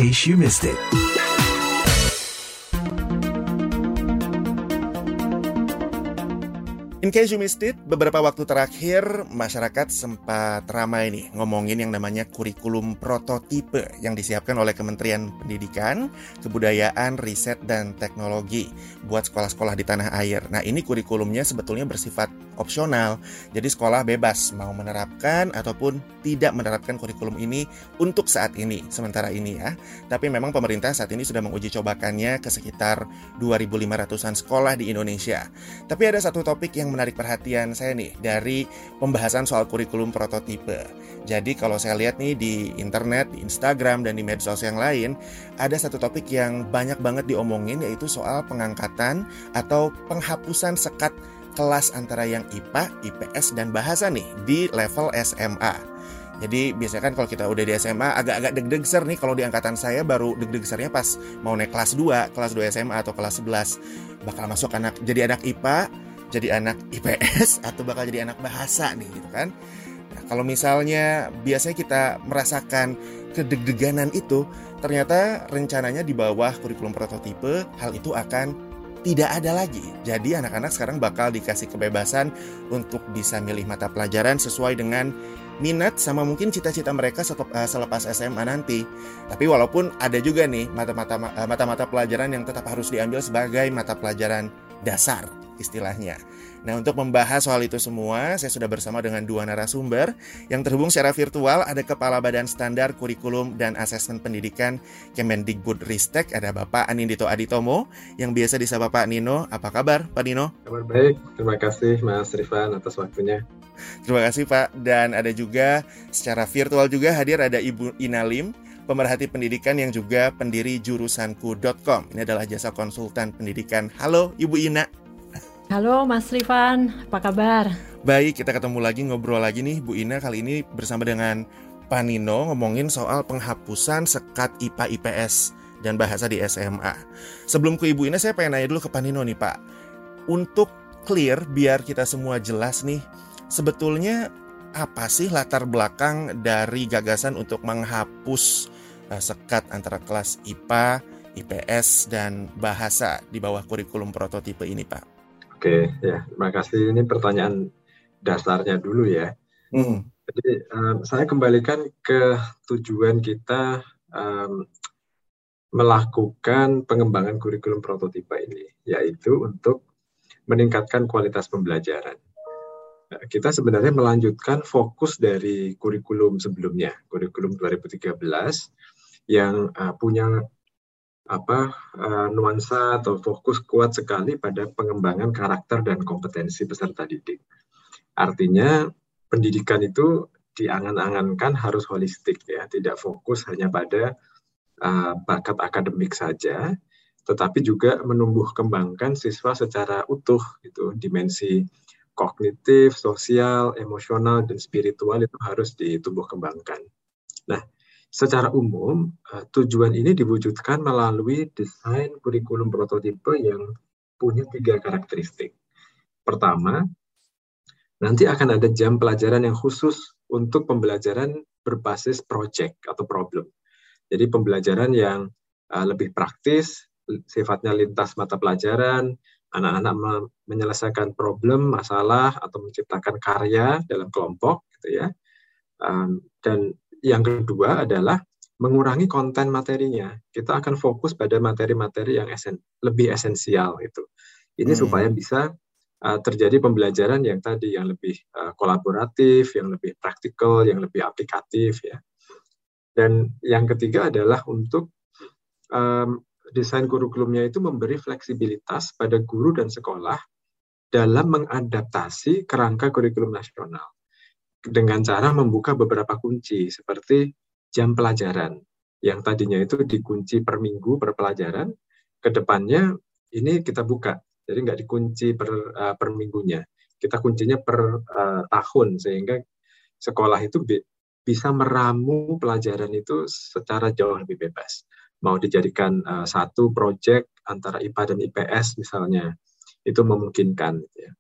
case you missed it. In case you missed it, beberapa waktu terakhir masyarakat sempat ramai nih ngomongin yang namanya kurikulum prototipe yang disiapkan oleh Kementerian Pendidikan, Kebudayaan, Riset, dan Teknologi buat sekolah-sekolah di tanah air. Nah, ini kurikulumnya sebetulnya bersifat opsional, jadi sekolah bebas mau menerapkan ataupun tidak menerapkan kurikulum ini untuk saat ini, sementara ini ya. Tapi memang pemerintah saat ini sudah menguji cobakannya ke sekitar 2.500-an sekolah di Indonesia. Tapi ada satu topik yang menarik perhatian saya nih dari pembahasan soal kurikulum prototipe. Jadi kalau saya lihat nih di internet, di Instagram, dan di medsos yang lain, ada satu topik yang banyak banget diomongin, yaitu soal pengangkatan atau penghapusan sekat kelas antara yang IPA, IPS, dan bahasa nih di level SMA. Jadi biasanya kan kalau kita udah di SMA agak-agak deg-degser nih. Kalau di angkatan saya baru deg-degsernya pas mau naik kelas 2 SMA atau kelas 11. Bakal masuk jadi anak IPA, jadi anak IPS, atau bakal jadi anak bahasa nih gitu kan. Nah, kalau misalnya biasanya kita merasakan kedeg-deganan itu, ternyata rencananya di bawah kurikulum prototipe hal itu akan tidak ada lagi. Jadi anak-anak sekarang bakal dikasih kebebasan untuk bisa milih mata pelajaran sesuai dengan minat sama mungkin cita-cita mereka selepas SMA nanti. Tapi walaupun ada juga nih mata-mata pelajaran yang tetap harus diambil sebagai mata pelajaran dasar istilahnya. Nah, untuk membahas soal itu semua, saya sudah bersama dengan dua narasumber yang terhubung secara virtual. Ada Kepala Badan Standar Kurikulum dan Asesmen Pendidikan Kemendikbudristek, ada Bapak Anindito Aditomo, yang biasa disapa Pak Nino. Apa kabar, Pak Nino? Kabar baik, terima kasih Mas Rifan atas waktunya. Terima kasih Pak. Dan ada juga secara virtual juga hadir ada Ibu Ina Lim, pemerhati pendidikan yang juga pendiri jurusanku.com. Ini adalah jasa konsultan pendidikan. Halo Ibu Ina. Halo Mas Rifan, apa kabar? Baik, kita ketemu lagi, ngobrol lagi nih Bu Ina. Kali ini bersama dengan Pak Nino ngomongin soal penghapusan sekat IPA, IPS, dan bahasa di SMA. Sebelum ke Ibu Ina, saya pengen nanya dulu ke Pak Nino nih Pak. Untuk clear, biar kita semua jelas nih, sebetulnya apa sih latar belakang dari gagasan untuk menghapus sekat antara kelas IPA, IPS, dan bahasa di bawah kurikulum prototipe ini Pak? Oke, ya, terima kasih. Ini pertanyaan dasarnya dulu ya. Jadi saya kembalikan ke tujuan kita melakukan pengembangan kurikulum prototipe ini, yaitu untuk meningkatkan kualitas pembelajaran. Kita sebenarnya melanjutkan fokus dari kurikulum sebelumnya, kurikulum 2013, yang punya nuansa atau fokus kuat sekali pada pengembangan karakter dan kompetensi peserta didik. Artinya pendidikan itu diangan-angankan harus holistik ya, tidak fokus hanya pada bakat akademik saja, tetapi juga menumbuh kembangkan siswa secara utuh gitu. Dimensi kognitif, sosial, emosional, dan spiritual itu harus ditumbuh kembangkan. Nah, secara umum, tujuan ini diwujudkan melalui desain kurikulum prototipe yang punya 3 karakteristik. Pertama, nanti akan ada jam pelajaran yang khusus untuk pembelajaran berbasis project atau problem. Jadi pembelajaran yang lebih praktis, sifatnya lintas mata pelajaran, anak-anak menyelesaikan problem, masalah, atau menciptakan karya dalam kelompok, gitu ya. Dan yang kedua adalah mengurangi konten materinya. Kita akan fokus pada materi-materi yang lebih esensial itu. Ini supaya bisa terjadi pembelajaran yang tadi yang lebih kolaboratif, yang lebih praktikal, yang lebih aplikatif ya. Dan yang ketiga adalah untuk desain kurikulumnya itu memberi fleksibilitas pada guru dan sekolah dalam mengadaptasi kerangka kurikulum nasional, dengan cara membuka beberapa kunci seperti jam pelajaran yang tadinya itu dikunci per minggu per pelajaran, ke depannya ini kita buka, jadi nggak dikunci per minggunya, kita kuncinya per tahun, sehingga sekolah itu bisa meramu pelajaran itu secara jauh lebih bebas. Mau dijadikan satu proyek antara IPA dan IPS misalnya, itu memungkinkan ya.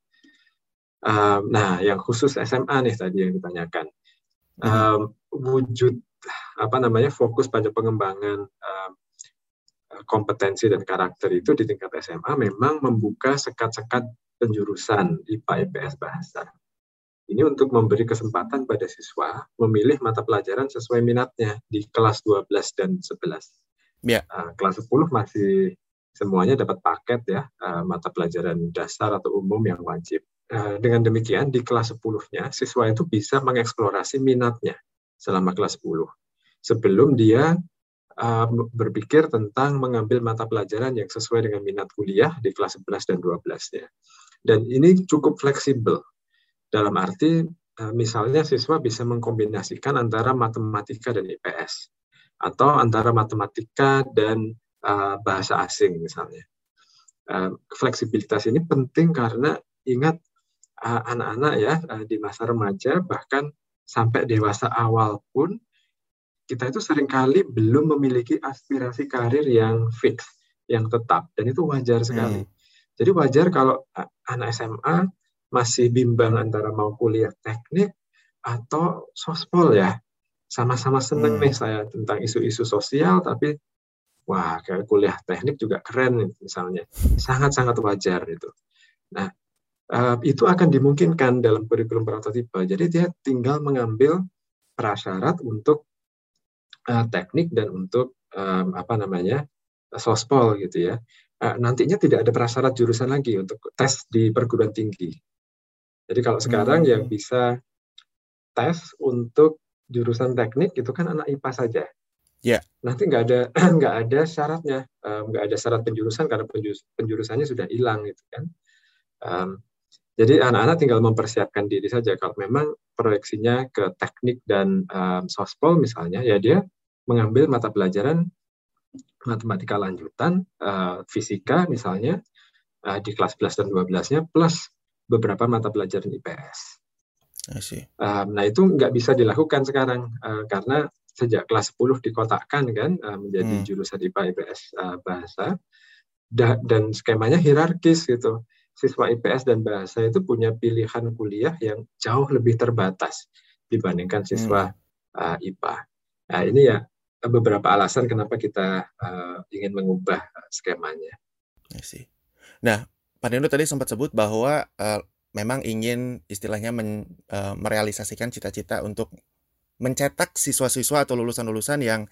Nah, yang khusus SMA nih tadi yang ditanyakan, wujud fokus pada pengembangan kompetensi dan karakter itu di tingkat SMA memang membuka sekat-sekat penjurusan IPA, IPS, bahasa. Ini untuk memberi kesempatan pada siswa memilih mata pelajaran sesuai minatnya di kelas 12 dan 11. Ya. Kelas 10 masih semuanya dapat paket ya, mata pelajaran dasar atau umum yang wajib. Dengan demikian di kelas 10-nya siswa itu bisa mengeksplorasi minatnya selama kelas 10 sebelum dia berpikir tentang mengambil mata pelajaran yang sesuai dengan minat kuliah di kelas 11 dan 12-nya. Dan ini cukup fleksibel dalam arti misalnya siswa bisa mengkombinasikan antara matematika dan IPS atau antara matematika dan bahasa asing misalnya. Fleksibilitas ini penting karena ingat anak-anak ya di masa remaja bahkan sampai dewasa awal pun kita itu seringkali belum memiliki aspirasi karir yang fix, yang tetap, dan itu wajar sekali. Jadi wajar kalau anak SMA masih bimbang antara mau kuliah teknik atau sospol ya. Sama-sama seneng nih saya tentang isu-isu sosial, tapi wah kayak kuliah teknik juga keren misalnya. Sangat-sangat wajar itu. Nah, itu akan dimungkinkan dalam kurikulum prototipe. Jadi dia tinggal mengambil prasyarat untuk teknik dan untuk sospol gitu ya. Nantinya tidak ada prasyarat jurusan lagi untuk tes di perguruan tinggi. Jadi kalau sekarang yang bisa tes untuk jurusan teknik itu kan anak IPA saja. Yeah. Nanti nggak ada syaratnya, nggak ada syarat penjurusan karena penjurusannya sudah hilang gitu kan. Jadi anak-anak tinggal mempersiapkan diri saja. Kalau memang proyeksinya ke teknik dan sospol misalnya, ya dia mengambil mata pelajaran matematika lanjutan, fisika misalnya, di kelas 11 dan 12-nya, plus beberapa mata pelajaran IPS. Nah itu nggak bisa dilakukan sekarang, karena sejak kelas 10 dikotakkan kan, menjadi jurusan IPA, IPS, bahasa, dan skemanya hierarkis gitu. Siswa IPS dan bahasa itu punya pilihan kuliah yang jauh lebih terbatas dibandingkan siswa IPA. Nah ini ya beberapa alasan kenapa kita ingin mengubah skemanya. Nah, Pak Nendo tadi sempat sebut bahwa memang ingin istilahnya merealisasikan cita-cita untuk mencetak siswa-siswa atau lulusan-lulusan yang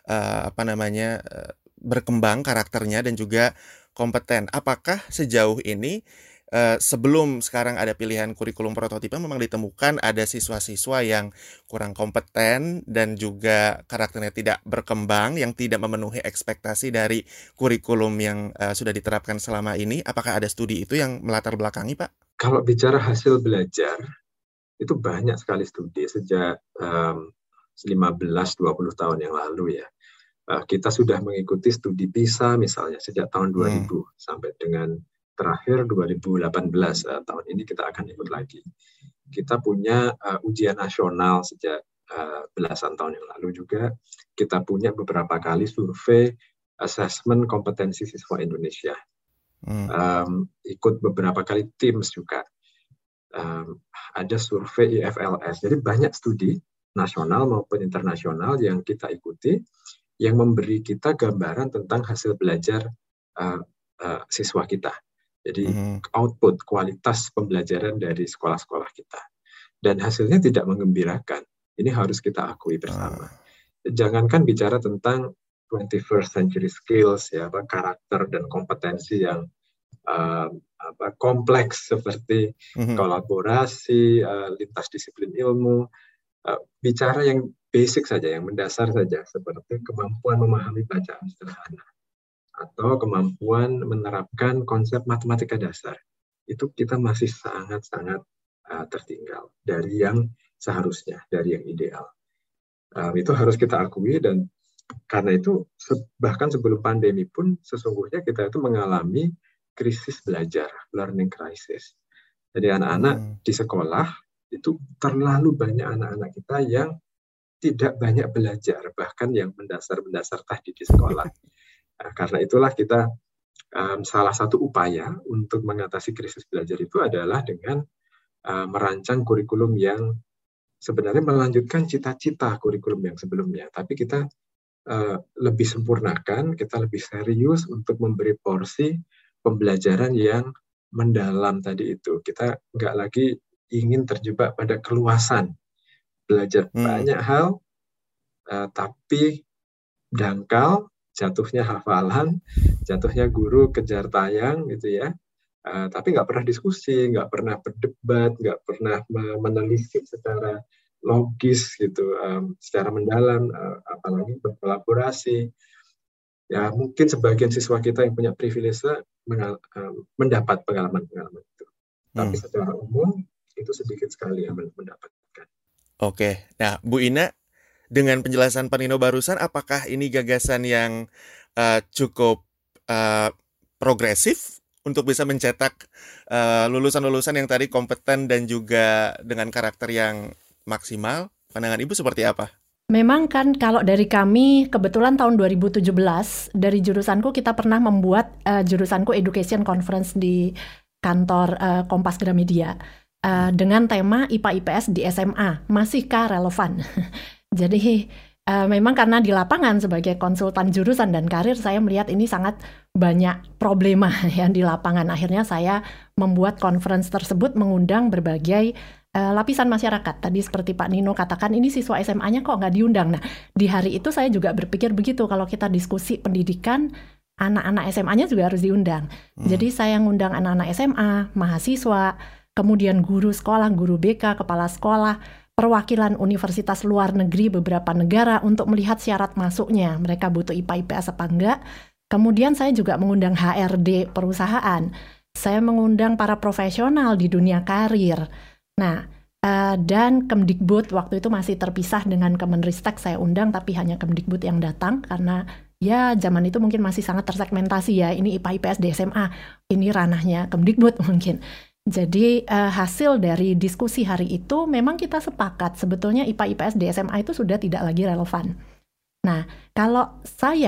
berkembang karakternya dan juga kompeten. Apakah sejauh ini sebelum sekarang ada pilihan kurikulum prototipe memang ditemukan ada siswa-siswa yang kurang kompeten dan juga karakternya tidak berkembang, yang tidak memenuhi ekspektasi dari kurikulum yang sudah diterapkan selama ini? Apakah ada studi itu yang melatar belakangi, Pak? Kalau bicara hasil belajar, itu banyak sekali studi sejak 15-20 tahun yang lalu ya. Kita sudah mengikuti studi PISA misalnya sejak tahun 2000 sampai dengan terakhir 2018. Tahun ini kita akan ikut lagi. Kita punya ujian nasional sejak belasan tahun yang lalu juga. Kita punya beberapa kali survei asesmen kompetensi siswa Indonesia. Ikut beberapa kali TIMSS juga. Ada survei IFLS. Jadi banyak studi nasional maupun internasional yang kita ikuti, yang memberi kita gambaran tentang hasil belajar siswa kita. Jadi output, kualitas pembelajaran dari sekolah-sekolah kita. Dan hasilnya tidak menggembirakan. Ini harus kita akui bersama. Jangankan bicara tentang 21st century skills, ya, karakter dan kompetensi yang kompleks seperti kolaborasi, lintas disiplin ilmu, bicara yang basic saja, yang mendasar saja, seperti kemampuan memahami bacaan sederhana atau kemampuan menerapkan konsep matematika dasar. Itu kita masih sangat-sangat tertinggal dari yang seharusnya, dari yang ideal. Itu harus kita akui, dan karena itu bahkan sebelum pandemi pun sesungguhnya kita itu mengalami krisis belajar, learning crisis. Jadi anak-anak di sekolah itu terlalu banyak anak-anak kita yang tidak banyak belajar, bahkan yang mendasar-mendasar tadi di sekolah. Karena itulah kita salah satu upaya untuk mengatasi krisis belajar itu adalah dengan merancang kurikulum yang sebenarnya melanjutkan cita-cita kurikulum yang sebelumnya, tapi kita lebih sempurnakan, kita lebih serius untuk memberi porsi pembelajaran yang mendalam tadi itu. Kita nggak lagi ingin terjebak pada keluasan, belajar banyak hal, tapi dangkal, jatuhnya hafalan, jatuhnya guru kejar tayang gitu ya. Tapi nggak pernah diskusi, nggak pernah berdebat, nggak pernah menelisik secara logis gitu, secara mendalam, apalagi berkolaborasi. Ya mungkin sebagian siswa kita yang punya privilege mendapat pengalaman-pengalaman itu. Tapi secara umum itu sedikit sekali yang mendapatkan. Oke, nah Bu Ina, dengan penjelasan Pak Nino barusan, apakah ini gagasan yang cukup progresif untuk bisa mencetak lulusan-lulusan yang tadi kompeten dan juga dengan karakter yang maksimal? Pandangan Ibu seperti apa? Memang kan kalau dari kami, kebetulan tahun 2017, dari jurusanku kita pernah membuat jurusanku Education Conference di kantor Kompas Gramedia dengan tema IPA-IPS di SMA, masihkah relevan? Jadi memang karena di lapangan sebagai konsultan jurusan dan karir, saya melihat ini sangat banyak problema ya di lapangan. Akhirnya saya membuat conference tersebut mengundang berbagai lapisan masyarakat. Tadi seperti Pak Nino katakan, ini siswa SMA-nya kok nggak diundang. Nah, di hari itu saya juga berpikir begitu, kalau kita diskusi pendidikan, anak-anak SMA-nya juga harus diundang. Jadi saya ngundang anak-anak SMA, mahasiswa, kemudian guru sekolah, guru BK, kepala sekolah, perwakilan universitas luar negeri beberapa negara untuk melihat syarat masuknya. Mereka butuh IPA-IPS apa enggak. Kemudian saya juga mengundang HRD perusahaan. Saya mengundang para profesional di dunia karir. Nah, dan Kemdikbud waktu itu masih terpisah dengan Kemenristek, saya undang tapi hanya Kemdikbud yang datang karena ya zaman itu mungkin masih sangat tersegmentasi ya, ini IPA-IPS di SMA, ini ranahnya Kemdikbud mungkin. Jadi hasil dari diskusi hari itu memang kita sepakat sebetulnya IPA-IPS di SMA itu sudah tidak lagi relevan. Nah, kalau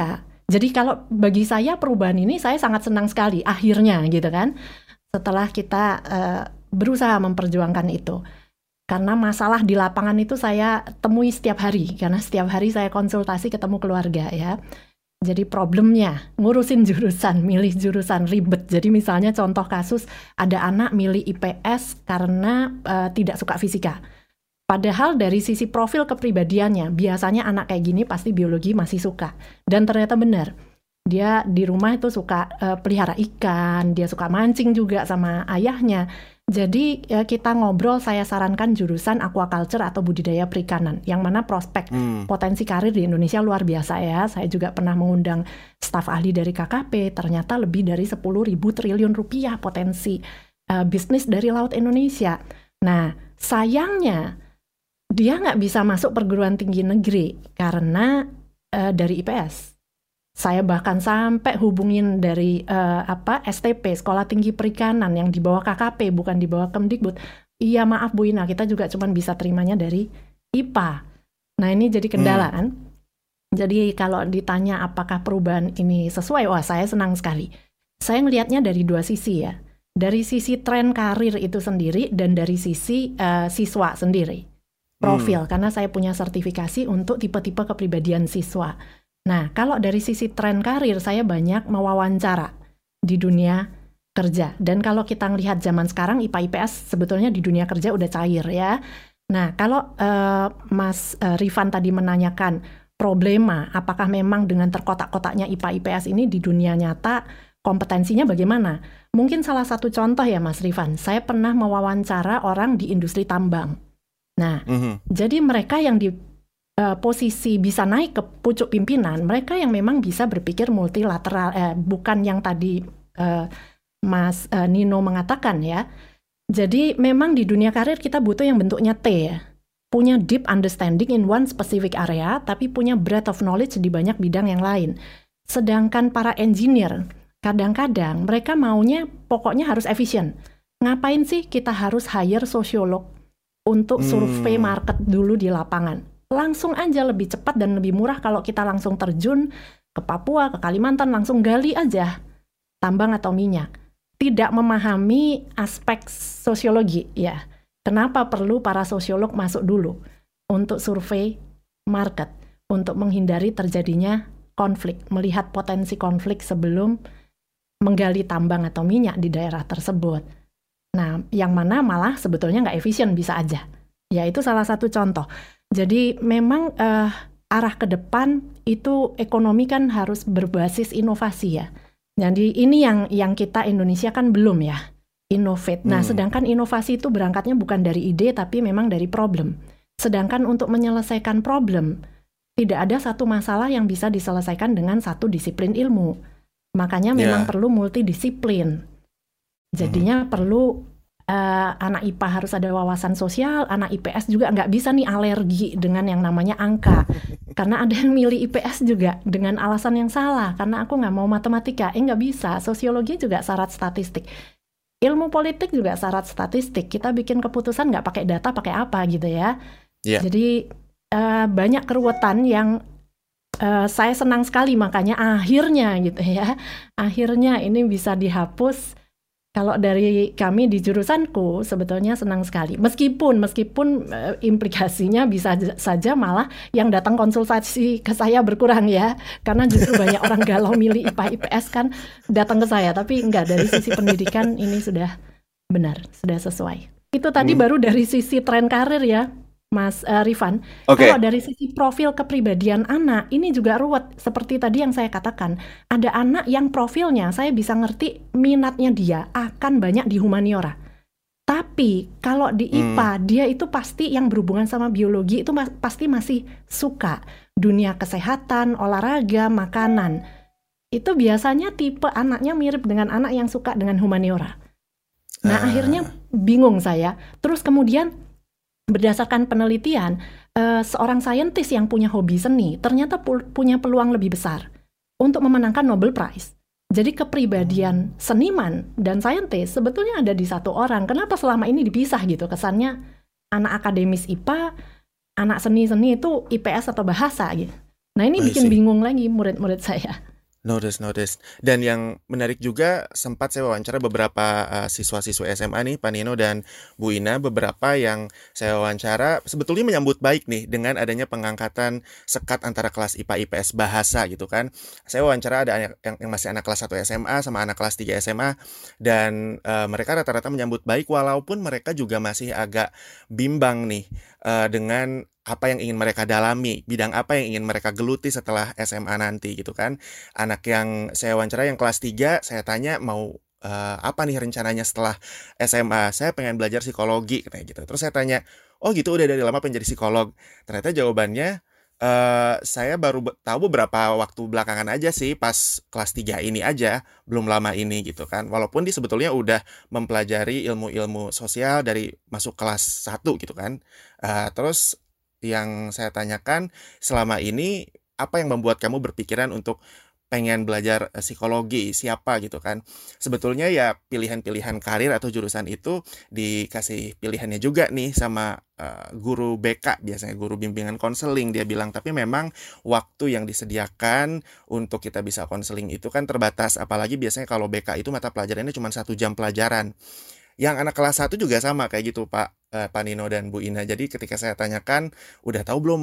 bagi saya perubahan ini saya sangat senang sekali akhirnya gitu kan, setelah kita berusaha memperjuangkan itu. Karena masalah di lapangan itu saya temui setiap hari, karena setiap hari saya konsultasi ketemu keluarga ya. Jadi problemnya ngurusin jurusan, milih jurusan ribet. Jadi misalnya contoh kasus ada anak milih IPS karena tidak suka fisika. Padahal dari sisi profil kepribadiannya, biasanya anak kayak gini pasti biologi masih suka. Dan ternyata benar. Dia di rumah itu suka pelihara ikan, dia suka mancing juga sama ayahnya. Jadi kita ngobrol, saya sarankan jurusan aquaculture atau budidaya perikanan, yang mana prospek potensi karir di Indonesia luar biasa ya. Saya juga pernah mengundang staf ahli dari KKP, ternyata lebih dari 10.000 triliun rupiah potensi bisnis dari laut Indonesia. Nah, sayangnya dia nggak bisa masuk perguruan tinggi negeri karena dari IPS. Saya bahkan sampai hubungin dari STP, Sekolah Tinggi Perikanan yang di bawah KKP, bukan di bawah Kemdikbud. Iya maaf Bu Ina, kita juga cuma bisa terimanya dari IPA. Nah ini jadi kendala kan. Jadi kalau ditanya apakah perubahan ini sesuai, wah saya senang sekali. Saya ngelihatnya dari dua sisi ya. Dari sisi tren karir itu sendiri dan dari sisi siswa sendiri. Profil, karena saya punya sertifikasi untuk tipe-tipe kepribadian siswa. Nah, kalau dari sisi tren karir, saya banyak mewawancara di dunia kerja. Dan kalau kita ngelihat zaman sekarang, IPA-IPS sebetulnya di dunia kerja udah cair ya. Nah, kalau Mas Rifan tadi menanyakan problema, apakah memang dengan terkotak-kotaknya IPA-IPS ini di dunia nyata, kompetensinya bagaimana? Mungkin salah satu contoh ya Mas Rifan, saya pernah mewawancara orang di industri tambang. Nah, jadi mereka yang di posisi bisa naik ke pucuk pimpinan, mereka yang memang bisa berpikir multilateral, bukan yang tadi Mas Nino mengatakan ya. Jadi memang di dunia karir kita butuh yang bentuknya T ya. Punya deep understanding in one specific area, tapi punya breadth of knowledge di banyak bidang yang lain. Sedangkan para engineer, kadang-kadang mereka maunya pokoknya harus efisien. Ngapain sih kita harus hire sosiolog untuk survei market dulu di lapangan? Langsung aja lebih cepat dan lebih murah kalau kita langsung terjun ke Papua, ke Kalimantan, langsung gali aja tambang atau minyak. Tidak memahami aspek sosiologi ya. Kenapa perlu para sosiolog masuk dulu untuk survei market, untuk menghindari terjadinya konflik, melihat potensi konflik sebelum menggali tambang atau minyak di daerah tersebut. Nah, yang mana malah sebetulnya nggak efisien bisa aja. Ya, itu salah satu contoh. Jadi memang arah ke depan itu ekonomi kan harus berbasis inovasi ya. Jadi ini yang kita Indonesia kan belum ya, innovate. Nah, sedangkan inovasi itu berangkatnya bukan dari ide tapi memang dari problem. Sedangkan untuk menyelesaikan problem, tidak ada satu masalah yang bisa diselesaikan dengan satu disiplin ilmu. Makanya memang perlu multidisiplin. Jadinya perlu anak IPA harus ada wawasan sosial, anak IPS juga nggak bisa nih alergi dengan yang namanya angka. Karena ada yang milih IPS juga dengan alasan yang salah, karena aku nggak mau matematika. Nggak bisa, sosiologi juga syarat statistik. Ilmu politik juga syarat statistik. Kita bikin keputusan nggak pakai data, pakai apa gitu ya. Jadi banyak keruwetan yang saya senang sekali, makanya akhirnya gitu ya. Akhirnya ini bisa dihapus. Kalau dari kami di jurusanku sebetulnya senang sekali. Meskipun implikasinya bisa saja malah yang datang konsultasi ke saya berkurang ya. Karena justru banyak orang galau milih IPA IPS kan datang ke saya. Tapi enggak, dari sisi pendidikan ini sudah benar, sudah sesuai. Itu tadi baru dari sisi tren karir ya, Mas Rifan. Kalau dari sisi profil kepribadian anak, ini juga ruwet. Seperti tadi yang saya katakan, ada anak yang profilnya saya bisa ngerti minatnya dia akan banyak di humaniora. Tapi kalau di IPA, dia itu pasti yang berhubungan sama biologi itu pasti masih suka. Dunia kesehatan, olahraga, makanan. Itu biasanya tipe anaknya mirip dengan anak yang suka dengan humaniora. Nah, akhirnya bingung saya. Terus kemudian berdasarkan penelitian, seorang saintis yang punya hobi seni ternyata punya peluang lebih besar untuk memenangkan Nobel Prize. Jadi kepribadian seniman dan saintis sebetulnya ada di satu orang. Kenapa selama ini dipisah gitu? Kesannya anak akademis IPA, anak seni-seni itu IPS atau bahasa gitu. Nah ini bikin bingung lagi murid-murid saya. Notice. Dan yang menarik juga, sempat saya wawancara beberapa siswa-siswa SMA nih, Pak Nino dan Bu Ina, beberapa yang saya wawancara sebetulnya menyambut baik nih dengan adanya pengangkatan sekat antara kelas IPA IPS bahasa gitu kan. Saya wawancara ada yang masih anak kelas 1 SMA sama anak kelas 3 SMA, dan mereka rata-rata menyambut baik walaupun mereka juga masih agak bimbang nih dengan apa yang ingin mereka dalami, bidang apa yang ingin mereka geluti setelah SMA nanti gitu kan. Anak yang saya wawancara yang kelas 3, saya tanya mau apa nih rencananya setelah SMA. Saya pengen belajar psikologi kayak gitu. Terus saya tanya, oh gitu udah dari lama pengen jadi psikolog. Ternyata jawabannya saya baru tahu beberapa waktu belakangan aja sih, pas kelas 3 ini aja, belum lama ini gitu kan. Walaupun dia sebetulnya udah mempelajari ilmu-ilmu sosial dari masuk kelas 1 gitu kan. Terus yang saya tanyakan, selama ini apa yang membuat kamu berpikiran untuk pengen belajar psikologi, siapa gitu kan. Sebetulnya ya pilihan-pilihan karir atau jurusan itu dikasih pilihannya juga nih sama guru BK, biasanya guru bimbingan konseling. Dia bilang, tapi memang waktu yang disediakan untuk kita bisa konseling itu kan terbatas. Apalagi biasanya kalau BK itu mata pelajarannya cuma 1 jam pelajaran. Yang anak kelas 1 juga sama kayak gitu Pak Nino dan Bu Ina. Jadi ketika saya tanyakan, udah tahu belum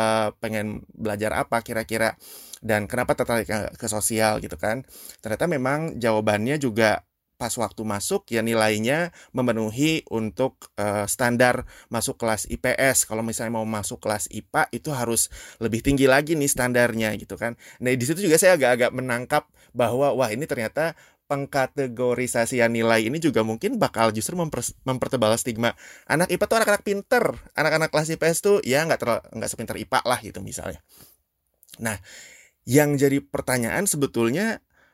pengen belajar apa kira-kira dan kenapa tertarik ke sosial gitu kan. Ternyata memang jawabannya juga pas waktu masuk ya nilainya memenuhi untuk standar masuk kelas IPS. Kalau misalnya mau masuk kelas IPA itu harus lebih tinggi lagi nih standarnya gitu kan. Nah di situ juga saya agak-agak menangkap bahwa wah ini ternyata pengkategorisasian nilai ini juga mungkin bakal justru mempertebal stigma anak IPA tuh anak-anak pinter, anak-anak kelas IPS tuh ya nggak sepinter IPA lah gitu misalnya. Nah, yang jadi pertanyaan sebetulnya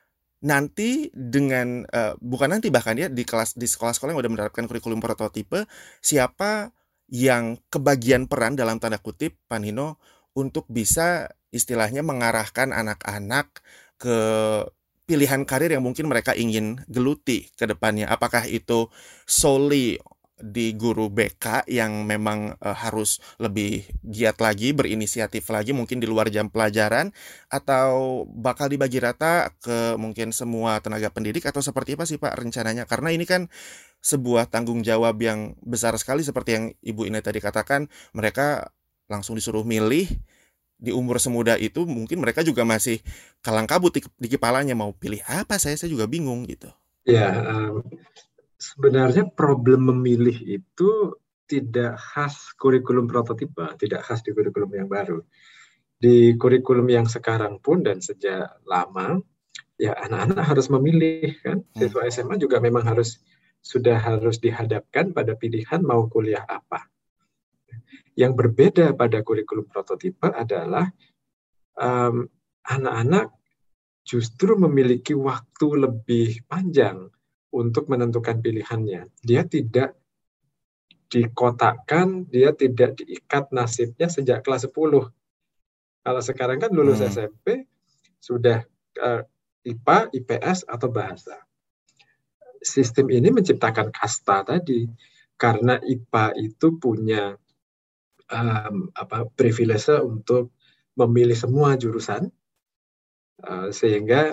nanti dengan bukan nanti bahkan ya di sekolah-sekolah yang udah menerapkan kurikulum prototipe, siapa yang kebagian peran dalam tanda kutip Pak Nino untuk bisa istilahnya mengarahkan anak-anak ke pilihan karir yang mungkin mereka ingin geluti ke depannya. Apakah itu solely di guru BK yang memang harus lebih giat lagi, berinisiatif lagi mungkin di luar jam pelajaran, atau bakal dibagi rata ke mungkin semua tenaga pendidik, atau seperti apa sih Pak rencananya? Karena ini kan sebuah tanggung jawab yang besar sekali seperti yang Ibu Ine tadi katakan, mereka langsung disuruh milih di umur semuda itu, mungkin mereka juga masih kalang kabut di kepalanya, mau pilih apa saya juga bingung gitu. Ya, sebenarnya problem memilih itu tidak khas kurikulum prototipe, tidak khas di kurikulum yang baru. Di kurikulum yang sekarang pun dan sejak lama, ya anak-anak harus memilih kan. Siswa SMA juga memang sudah harus dihadapkan pada pilihan mau kuliah apa. Yang berbeda pada kurikulum prototipe adalah anak-anak justru memiliki waktu lebih panjang untuk menentukan pilihannya. Dia tidak dikotakkan, dia tidak diikat nasibnya sejak kelas 10. Kalau sekarang kan lulus SMP, sudah IPA, IPS, atau bahasa. Sistem ini menciptakan kasta tadi, karena IPA itu punya privilege untuk memilih semua jurusan, sehingga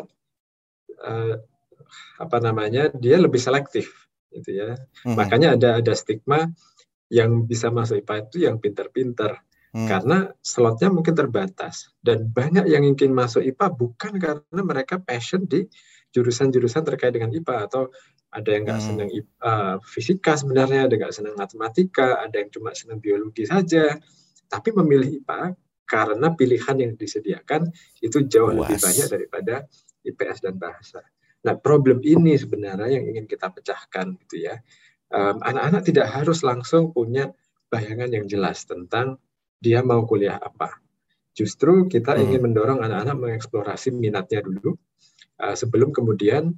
dia lebih selektif, gitu ya. Makanya ada stigma yang bisa masuk IPA itu yang pintar-pintar, karena slotnya mungkin terbatas, dan banyak yang ingin masuk IPA bukan karena mereka passion di jurusan-jurusan terkait dengan IPA, atau ada yang nggak senang fisika sebenarnya, ada nggak senang matematika, ada yang cuma senang biologi saja, tapi memilih IPA karena pilihan yang disediakan itu jauh lebih banyak daripada IPS dan bahasa. Nah, problem ini sebenarnya yang ingin kita pecahkan, gitu ya. Anak-anak tidak harus langsung punya bayangan yang jelas tentang dia mau kuliah apa. Justru kita ingin mendorong anak-anak mengeksplorasi minatnya dulu, sebelum kemudian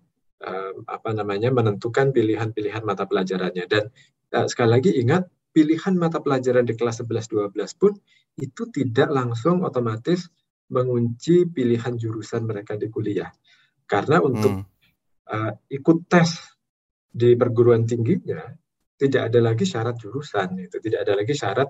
menentukan pilihan-pilihan mata pelajarannya. Dan sekali lagi ingat, pilihan mata pelajaran di kelas 11-12 pun itu tidak langsung otomatis mengunci pilihan jurusan mereka di kuliah. Karena untuk ikut tes di perguruan tingginya tidak ada lagi syarat jurusan, itu tidak ada lagi syarat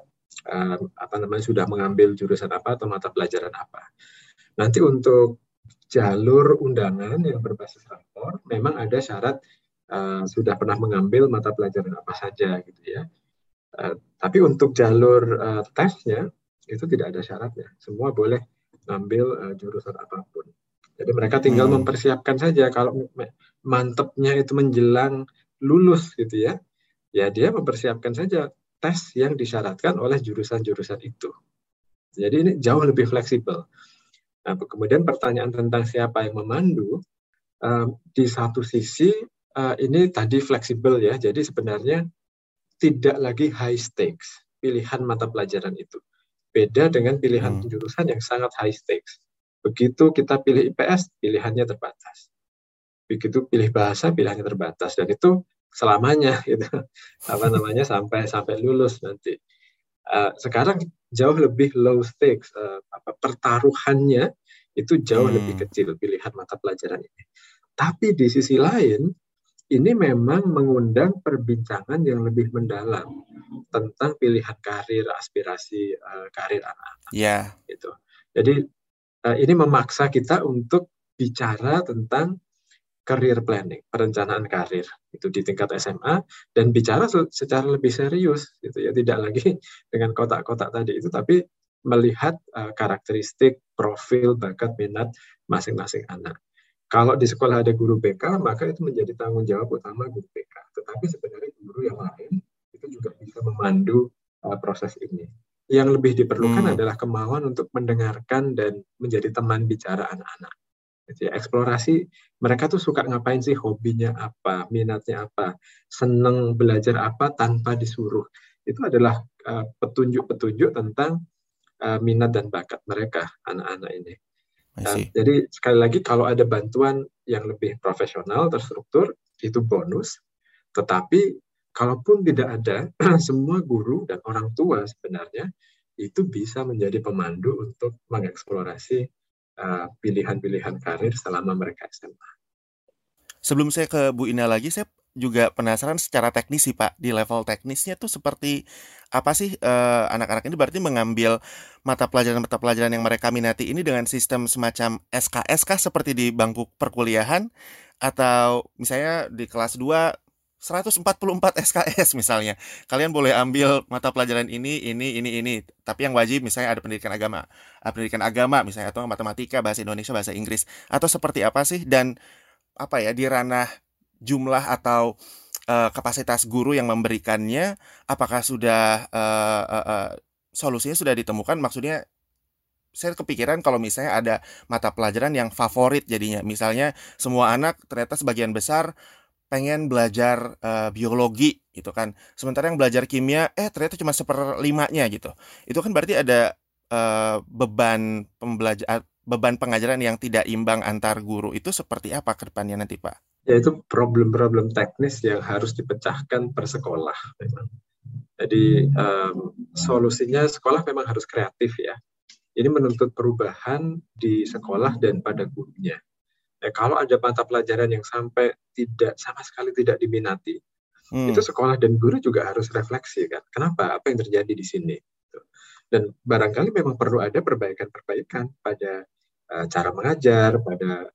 sudah mengambil jurusan apa atau mata pelajaran apa. Nanti untuk jalur undangan yang berbasis rapor memang ada syarat sudah pernah mengambil mata pelajaran apa saja, gitu ya. Tapi untuk jalur tesnya itu tidak ada syaratnya, semua boleh ngambil jurusan apapun. Jadi mereka tinggal mempersiapkan saja. Kalau mantepnya itu menjelang lulus, gitu ya, ya dia mempersiapkan saja tes yang disyaratkan oleh jurusan-jurusan itu. Jadi ini jauh lebih fleksibel. Nah, kemudian pertanyaan tentang siapa yang memandu, di satu sisi ini tadi fleksibel ya, jadi sebenarnya tidak lagi high stakes pilihan mata pelajaran itu. Beda dengan pilihan jurusan yang sangat high stakes. Begitu kita pilih IPS, pilihannya terbatas. Begitu pilih bahasa, pilihannya terbatas, dan itu selamanya, gitu. sampai lulus nanti. Sekarang jauh lebih low stakes, pertaruhannya itu jauh lebih kecil pilihan mata pelajaran ini. Tapi di sisi lain, ini memang mengundang perbincangan yang lebih mendalam tentang pilihan karir, aspirasi karir anak-anak. Yeah. Gitu. Jadi ini memaksa kita untuk bicara tentang career planning, perencanaan karir itu di tingkat SMA, dan bicara secara lebih serius, gitu ya, tidak lagi dengan kotak-kotak tadi itu, tapi melihat karakteristik, profil, bakat, minat masing-masing anak. Kalau di sekolah ada guru BK, maka itu menjadi tanggung jawab utama guru BK. Tetapi sebenarnya guru yang lain itu juga bisa memandu proses ini. Yang lebih diperlukan adalah kemauan untuk mendengarkan dan menjadi teman bicara anak-anak. Jadi eksplorasi, mereka tuh suka ngapain sih, hobinya apa, minatnya apa, seneng belajar apa tanpa disuruh. Itu adalah petunjuk-petunjuk tentang minat dan bakat mereka, anak-anak ini. Jadi sekali lagi, kalau ada bantuan yang lebih profesional, terstruktur, itu bonus. Tetapi kalaupun tidak ada, semua guru dan orang tua sebenarnya itu bisa menjadi pemandu untuk mengeksplorasi pilihan-pilihan karir selama mereka SMA. Sebelum saya ke Bu Ina lagi, saya juga penasaran secara teknis sih Pak, di level teknisnya tuh seperti apa sih anak-anak ini berarti mengambil mata pelajaran yang mereka minati ini dengan sistem semacam SKS kah seperti di bangku perkuliahan, atau misalnya di kelas 2 144 SKS misalnya. Kalian boleh ambil mata pelajaran ini. Tapi yang wajib misalnya ada pendidikan agama misalnya, atau matematika, bahasa Indonesia, bahasa Inggris, atau seperti apa sih? Dan apa ya, di ranah jumlah atau kapasitas guru yang memberikannya, apakah sudah solusinya sudah ditemukan? Maksudnya saya kepikiran kalau misalnya ada mata pelajaran yang favorit jadinya. Misalnya semua anak ternyata sebagian besar pengen belajar biologi gitu kan. Sementara yang belajar kimia ternyata cuma 1/5-nya gitu. Itu kan berarti ada beban pengajaran yang tidak imbang antar guru. Itu seperti apa ke depannya nanti, Pak? Ya, itu problem-problem teknis yang harus dipecahkan per sekolah memang. Jadi solusinya sekolah memang harus kreatif ya. Ini menuntut perubahan di sekolah dan pada gurunya. Kalau ada mata pelajaran yang sampai sama sekali tidak diminati, itu sekolah dan guru juga harus refleksi kan. Kenapa? Apa yang terjadi di sini? Dan barangkali memang perlu ada perbaikan pada cara mengajar, pada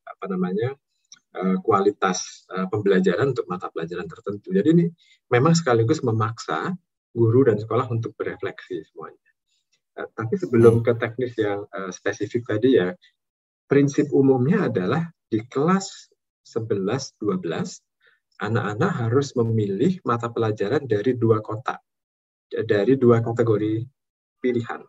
kualitas pembelajaran untuk mata pelajaran tertentu. Jadi ini memang sekaligus memaksa guru dan sekolah untuk berefleksi semuanya. Tapi sebelum ke teknis yang spesifik tadi ya, prinsip umumnya adalah di kelas 11-12, anak-anak harus memilih mata pelajaran dari 2 kotak, dari 2 kategori pilihan.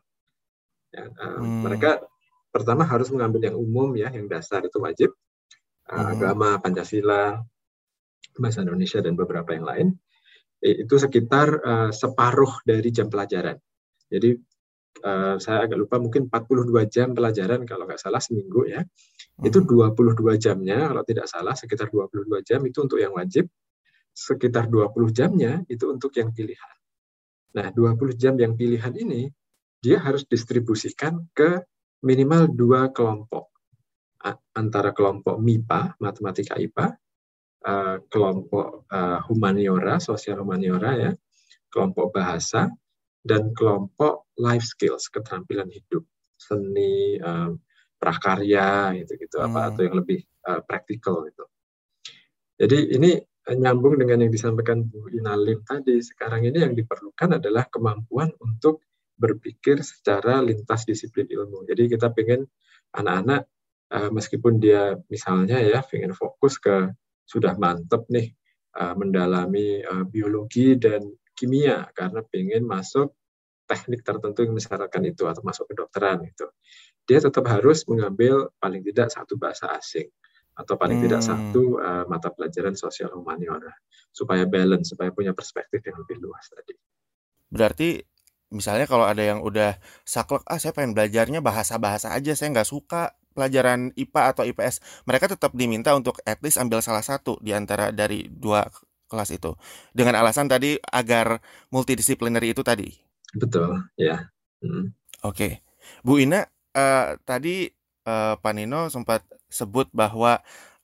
Mereka pertama harus mengambil yang umum ya, yang dasar itu wajib, agama, Pancasila, bahasa Indonesia, dan beberapa yang lain. Itu sekitar separuh dari jam pelajaran. Jadi saya agak lupa, mungkin 42 jam pelajaran kalau nggak salah seminggu ya. Itu 22 jamnya kalau tidak salah, sekitar 22 jam itu untuk yang wajib, sekitar 20 jamnya itu untuk yang pilihan. Nah, 20 jam yang pilihan ini dia harus distribusikan ke minimal 2 kelompok, antara kelompok MIPA, matematika IPA, kelompok humaniora, sosial humaniora ya, kelompok bahasa, dan kelompok life skills, keterampilan hidup, seni, prakarya gitu atau yang lebih praktikal gitu. Jadi ini nyambung dengan yang disampaikan Bu Inalim tadi. Sekarang ini yang diperlukan adalah kemampuan untuk berpikir secara lintas disiplin ilmu. Jadi kita pengen anak-anak meskipun dia misalnya ya pengen fokus ke, sudah mantep nih mendalami biologi dan kimia karena pengen masuk teknik tertentu yang mensyaratkan itu atau masuk kedokteran itu, dia tetap harus mengambil paling tidak 1 bahasa asing atau paling tidak 1 mata pelajaran sosial humaniora supaya balance, supaya punya perspektif yang lebih luas tadi. Berarti misalnya kalau ada yang udah saklek, saya pengen belajarnya bahasa-bahasa aja, saya nggak suka pelajaran IPA atau IPS, mereka tetap diminta untuk at least ambil salah satu di antara dari 2 kelas itu, dengan alasan tadi agar multidisipliner itu tadi. Betul, ya. Oke. Bu Ina, tadi Pak Nino sempat sebut bahwa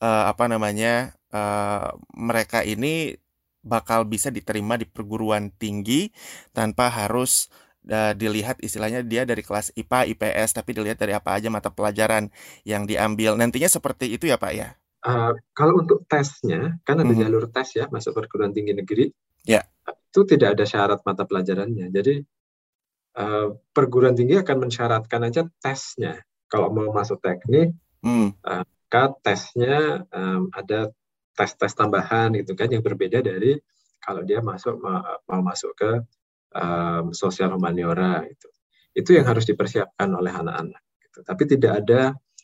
mereka ini bakal bisa diterima di perguruan tinggi tanpa harus dilihat istilahnya dia dari kelas IPA, IPS, tapi dilihat dari apa aja mata pelajaran yang diambil. Nantinya seperti itu ya Pak ya? Kalau untuk tesnya, kan ada jalur tes ya, masuk perguruan tinggi negeri. Ya. Itu tidak ada syarat mata pelajarannya. Jadi perguruan tinggi akan mensyaratkan aja tesnya. Kalau mau masuk teknik, maka tesnya ada tes-tes tambahan gitu kan, yang berbeda dari kalau dia mau masuk ke sosial humaniora itu. Itu yang harus dipersiapkan oleh anak-anak. Gitu. Tapi tidak ada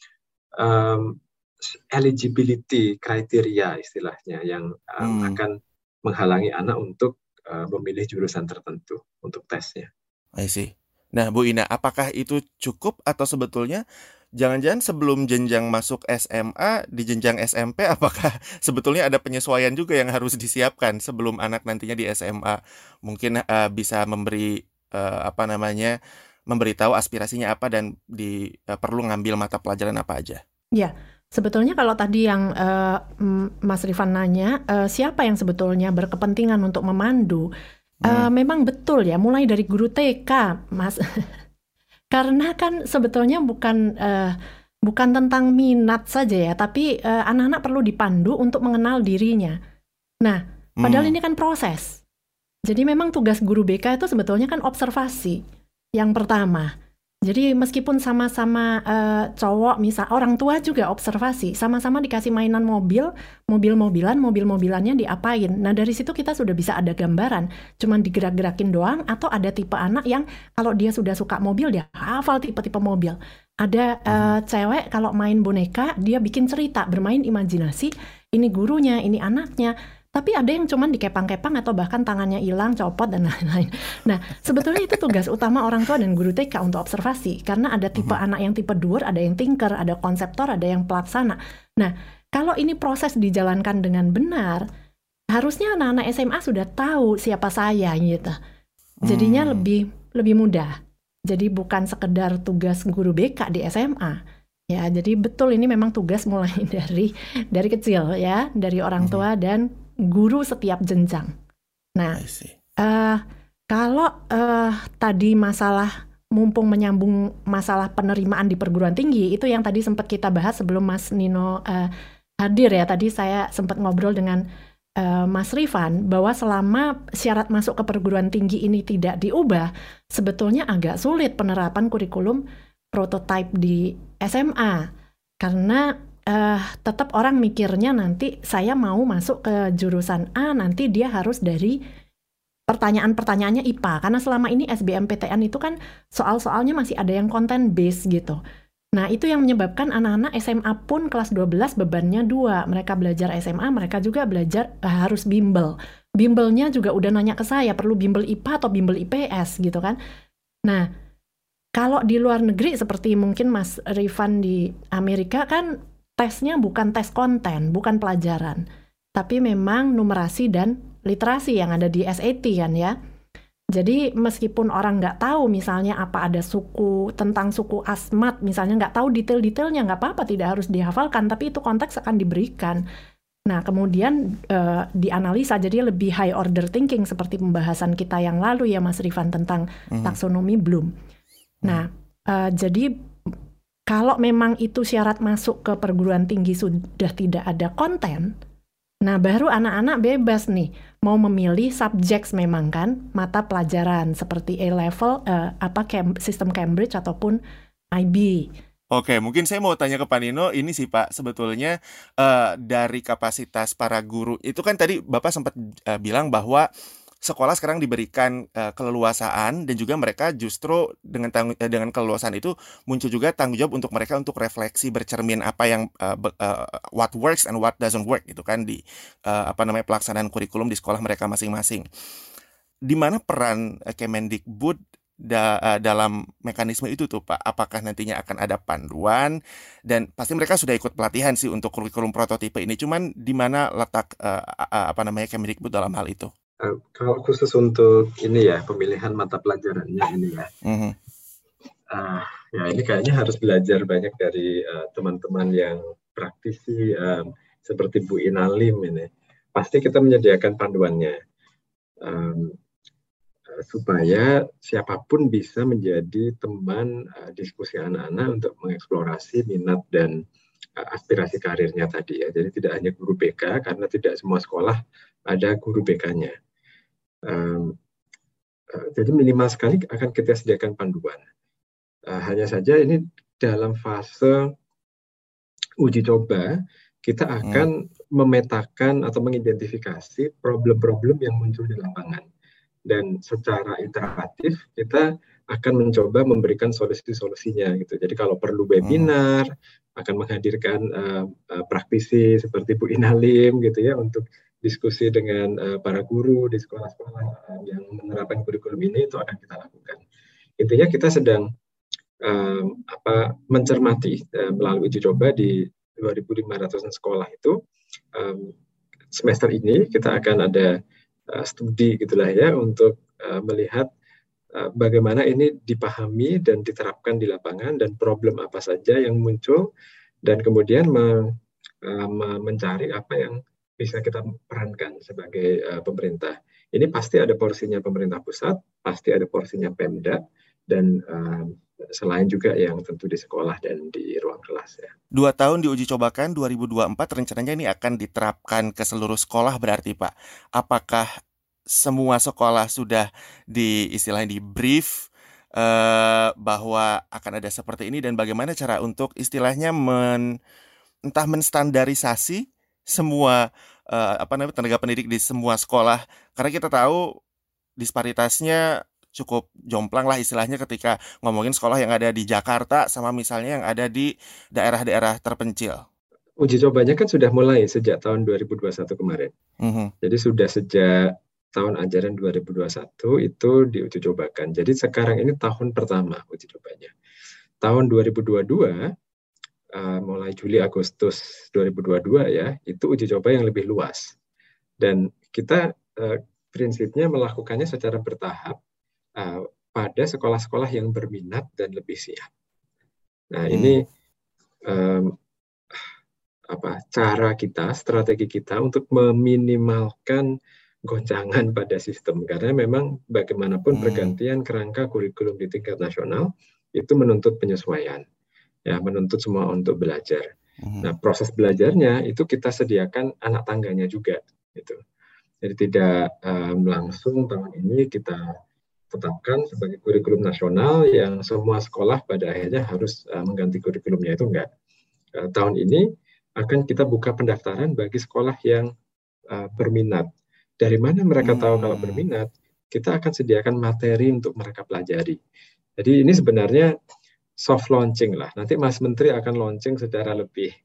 eligibility kriteria istilahnya yang akan menghalangi anak untuk memilih jurusan tertentu untuk tesnya. I see. Nah, Bu Ina, apakah itu cukup atau sebetulnya jangan-jangan sebelum jenjang masuk SMA, di jenjang SMP, apakah sebetulnya ada penyesuaian juga yang harus disiapkan sebelum anak nantinya di SMA mungkin bisa memberitahu aspirasinya apa dan perlu ngambil mata pelajaran apa aja? Ya, Sebetulnya kalau tadi yang Mas Rifan nanya, siapa yang sebetulnya berkepentingan untuk memandu? Memang betul ya, mulai dari guru TK, Mas. Karena kan sebetulnya bukan tentang minat saja ya, tapi anak-anak perlu dipandu untuk mengenal dirinya. Nah, padahal ini kan proses. Jadi memang tugas guru BK itu sebetulnya kan observasi yang pertama. Jadi meskipun sama-sama cowok, misal orang tua juga observasi, sama-sama dikasih mainan mobil-mobilannya diapain. Nah dari situ kita sudah bisa ada gambaran, cuman digerak-gerakin doang, atau ada tipe anak yang kalau dia sudah suka mobil, dia hafal tipe-tipe mobil. Ada cewek kalau main boneka, dia bikin cerita, bermain imajinasi, ini gurunya, ini anaknya. Tapi ada yang cuman dikepang-kepang atau bahkan tangannya hilang, copot, dan lain-lain. Nah, sebetulnya itu tugas utama orang tua dan guru TK untuk observasi. Karena ada tipe anak yang tipe doer, ada yang thinker, ada konseptor, ada yang pelaksana. Nah, kalau ini proses dijalankan dengan benar, harusnya anak-anak SMA sudah tahu siapa saya gitu. Jadinya lebih mudah. Jadi bukan sekedar tugas guru BK di SMA. Ya, jadi betul ini memang tugas mulai dari kecil ya, dari orang tua dan guru setiap jenjang. Nah, kalau tadi masalah, mumpung menyambung masalah penerimaan di perguruan tinggi, itu yang tadi sempat kita bahas sebelum Mas Nino hadir ya. Tadi saya sempat ngobrol dengan Mas Rifan bahwa selama syarat masuk ke perguruan tinggi ini tidak diubah, sebetulnya agak sulit penerapan kurikulum prototipe di SMA. Karena tetap orang mikirnya nanti saya mau masuk ke jurusan A, nanti dia harus dari pertanyaan-pertanyaannya IPA. Karena selama ini SBMPTN itu kan soal-soalnya masih ada yang content based gitu. Nah itu yang menyebabkan anak-anak SMA pun kelas 12 bebannya 2. Mereka belajar SMA, mereka juga belajar harus bimbel. Bimbelnya juga udah nanya ke saya, perlu bimbel IPA atau bimbel IPS gitu kan. Nah kalau di luar negeri seperti mungkin Mas Rifan di Amerika kan tesnya bukan tes konten, bukan pelajaran, tapi memang numerasi dan literasi yang ada di SAT kan ya. Jadi meskipun orang nggak tahu misalnya apa ada tentang suku Asmat, misalnya nggak tahu detail-detailnya, nggak apa-apa, tidak harus dihafalkan, tapi itu konteks akan diberikan. Nah kemudian dianalisa, jadi lebih high order thinking seperti pembahasan kita yang lalu ya Mas Rifan tentang taksonomi Bloom. Nah jadi kalau memang itu syarat masuk ke perguruan tinggi sudah tidak ada konten, nah baru anak-anak bebas nih mau memilih subjek memang kan, mata pelajaran seperti A-level, sistem Cambridge ataupun IB. Oke, mungkin saya mau tanya ke Pak Nino, ini sih Pak, sebetulnya dari kapasitas para guru, itu kan tadi Bapak sempat bilang bahwa sekolah sekarang diberikan keleluasaan dan juga mereka justru dengan keleluasaan itu muncul juga tanggung jawab untuk mereka untuk refleksi, bercermin apa yang what works and what doesn't work gitu kan di pelaksanaan kurikulum di sekolah mereka masing-masing. Di mana peran Kemendikbud dalam mekanisme itu tuh Pak? Apakah nantinya akan ada panduan, dan pasti mereka sudah ikut pelatihan sih untuk kurikulum prototipe ini, cuman di mana letak Kemendikbud dalam hal itu? Kalau khusus untuk ini ya, pemilihan mata pelajarannya ini ya, ya ini kayaknya harus belajar banyak dari teman-teman yang praktisi seperti Bu Inalim ini. Pasti kita menyediakan panduannya supaya siapapun bisa menjadi teman diskusi anak-anak untuk mengeksplorasi minat dan aspirasi karirnya tadi ya. Jadi tidak hanya guru BK, karena tidak semua sekolah ada guru BK-nya. Jadi minimal sekali akan kita sediakan panduan. Hanya saja ini dalam fase uji coba, kita akan memetakan atau mengidentifikasi problem-problem yang muncul di lapangan. Dan secara iteratif kita akan mencoba memberikan solusi-solusinya gitu. Jadi kalau perlu webinar, akan menghadirkan praktisi seperti Bu Inalim gitu ya, untuk diskusi dengan para guru di sekolah-sekolah yang menerapkan kurikulum ini, itu akan kita lakukan. Intinya kita sedang mencermati melalui uji coba di 2.500 sekolah itu. Semester ini kita akan ada studi gitulah ya, untuk melihat bagaimana ini dipahami dan diterapkan di lapangan, dan problem apa saja yang muncul, dan kemudian mencari apa yang bisa kita perankan sebagai pemerintah. Ini pasti ada porsinya pemerintah pusat, pasti ada porsinya Pemda, dan selain juga yang tentu di sekolah dan di ruang kelas ya. 2 tahun diuji cobakan, 2024 rencananya ini akan diterapkan ke seluruh sekolah berarti Pak. Apakah semua sekolah sudah istilahnya di brief bahwa akan ada seperti ini, dan bagaimana cara untuk istilahnya entah menstandarisasi semua tenaga pendidik di semua sekolah, karena kita tahu disparitasnya cukup jomplang lah istilahnya ketika ngomongin sekolah yang ada di Jakarta sama misalnya yang ada di daerah-daerah terpencil. Uji cobanya kan sudah mulai sejak tahun 2021 kemarin. Jadi sudah sejak tahun ajaran 2021 itu diuji cobakan. Jadi sekarang ini tahun pertama uji cobanya. Tahun 2022 mulai Juli Agustus 2022 ya, itu uji coba yang lebih luas. Dan kita prinsipnya melakukannya secara bertahap pada sekolah-sekolah yang berminat dan lebih siap. Nah, ini cara kita, strategi kita untuk meminimalkan goncangan pada sistem, karena memang bagaimanapun pergantian kerangka kurikulum di tingkat nasional itu menuntut penyesuaian, ya, menuntut semua untuk belajar. Nah, proses belajarnya itu kita sediakan anak tangganya juga, gitu. Jadi tidak langsung tahun ini kita tetapkan sebagai kurikulum nasional yang semua sekolah pada akhirnya harus mengganti kurikulumnya, itu enggak. Tahun ini akan kita buka pendaftaran bagi sekolah yang berminat. Dari mana mereka tahu kalau berminat? Kita akan sediakan materi untuk mereka pelajari. Jadi ini sebenarnya soft launching lah. Nanti Mas Menteri akan launching secara lebih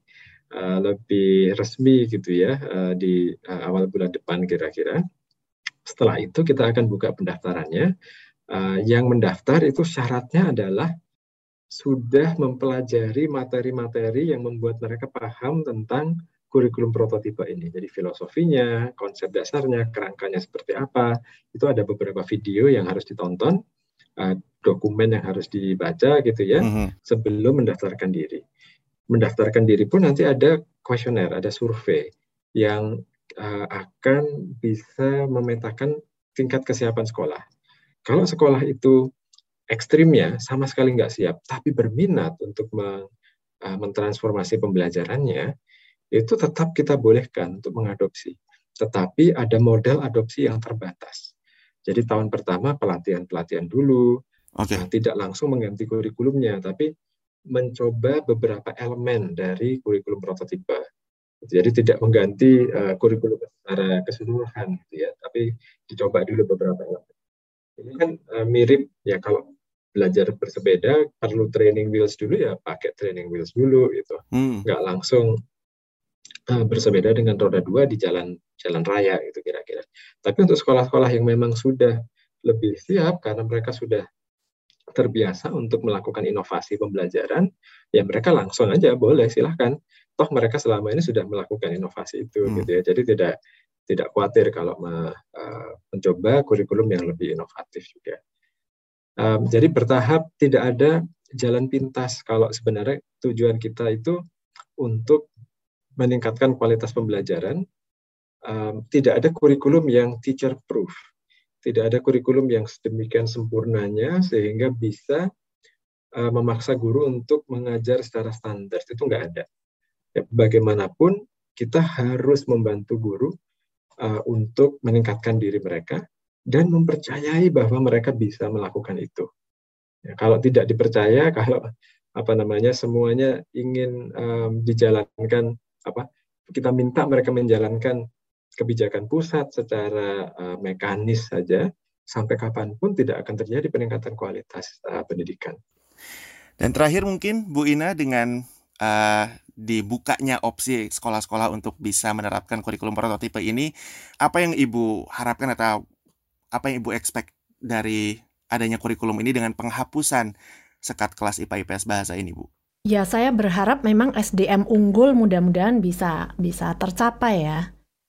resmi gitu ya di awal bulan depan kira-kira. Setelah itu kita akan buka pendaftarannya. Yang mendaftar itu syaratnya adalah sudah mempelajari materi-materi yang membuat mereka paham tentang kurikulum prototipe ini. Jadi filosofinya, konsep dasarnya, kerangkanya seperti apa, itu ada beberapa video yang harus ditonton, dokumen yang harus dibaca gitu ya, sebelum mendaftarkan diri. Mendaftarkan diri pun nanti ada kuesioner, ada survei yang akan bisa memetakan tingkat kesiapan sekolah. Kalau sekolah itu ekstrimnya sama sekali nggak siap, tapi berminat untuk mentransformasi pembelajarannya, itu tetap kita bolehkan untuk mengadopsi. Tetapi ada model adopsi yang terbatas. Jadi tahun pertama pelatihan dulu, tidak langsung mengganti kurikulumnya, tapi mencoba beberapa elemen dari kurikulum prototipe. Jadi tidak mengganti kurikulum secara keseluruhan, gitu ya, tapi dicoba dulu beberapa elemen. Ini kan mirip ya, kalau belajar bersepeda perlu training wheels dulu ya, pakai training wheels dulu gitu. Nggak langsung bersepeda dengan roda 2 di jalan raya gitu kira-kira. Tapi untuk sekolah-sekolah yang memang sudah lebih siap karena mereka sudah terbiasa untuk melakukan inovasi pembelajaran, ya mereka langsung aja boleh, silahkan. Toh mereka selama ini sudah melakukan inovasi itu gitu ya. Jadi tidak khawatir kalau mencoba kurikulum yang lebih inovatif juga. Jadi bertahap, tidak ada jalan pintas kalau sebenarnya tujuan kita itu untuk meningkatkan kualitas pembelajaran. Tidak ada kurikulum yang teacher proof, tidak ada kurikulum yang sedemikian sempurnanya sehingga bisa memaksa guru untuk mengajar secara standar, itu nggak ada. Ya, bagaimanapun kita harus membantu guru untuk meningkatkan diri mereka dan mempercayai bahwa mereka bisa melakukan itu. Ya, kalau tidak dipercaya, kalau semuanya ingin dijalankan, kita minta mereka menjalankan kebijakan pusat secara mekanis saja, sampai kapanpun tidak akan terjadi peningkatan kualitas pendidikan. Dan terakhir mungkin Bu Ina, dengan dibukanya opsi sekolah-sekolah untuk bisa menerapkan kurikulum prototipe ini, apa yang Ibu harapkan atau apa yang Ibu expect dari adanya kurikulum ini dengan penghapusan sekat kelas IPA IPS bahasa ini, Bu? Ya, saya berharap memang SDM unggul mudah-mudahan bisa tercapai ya.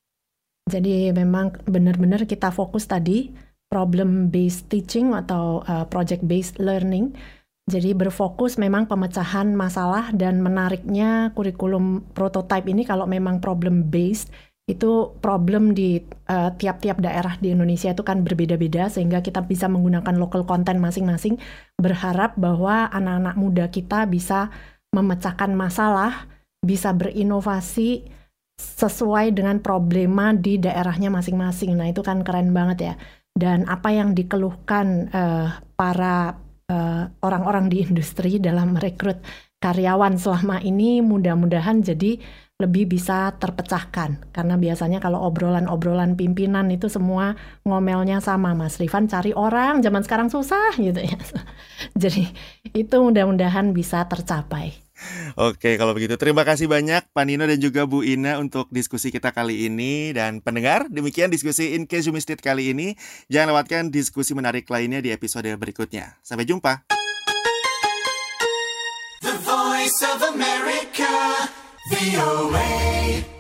Jadi memang benar-benar kita fokus tadi problem based teaching atau project based learning. Jadi berfokus memang pemecahan masalah, dan menariknya kurikulum prototype ini kalau memang problem based, itu problem di tiap-tiap daerah di Indonesia itu kan berbeda-beda, sehingga kita bisa menggunakan local content masing-masing, berharap bahwa anak-anak muda kita bisa memecahkan masalah, bisa berinovasi sesuai dengan problema di daerahnya masing-masing. Nah itu kan keren banget ya. Dan apa yang dikeluhkan para orang-orang di industri dalam merekrut karyawan selama ini mudah-mudahan jadi lebih bisa terpecahkan. Karena biasanya kalau obrolan-obrolan pimpinan itu semua ngomelnya sama, Mas Rifan cari orang, zaman sekarang susah gitu ya. Jadi itu mudah-mudahan bisa tercapai. Oke, kalau begitu terima kasih banyak Pak Nino dan juga Bu Ina untuk diskusi kita kali ini. Dan pendengar, demikian diskusi In Case You Missed It kali ini. Jangan lewatkan diskusi menarik lainnya di episode berikutnya. Sampai jumpa. The Voice of America, VOA.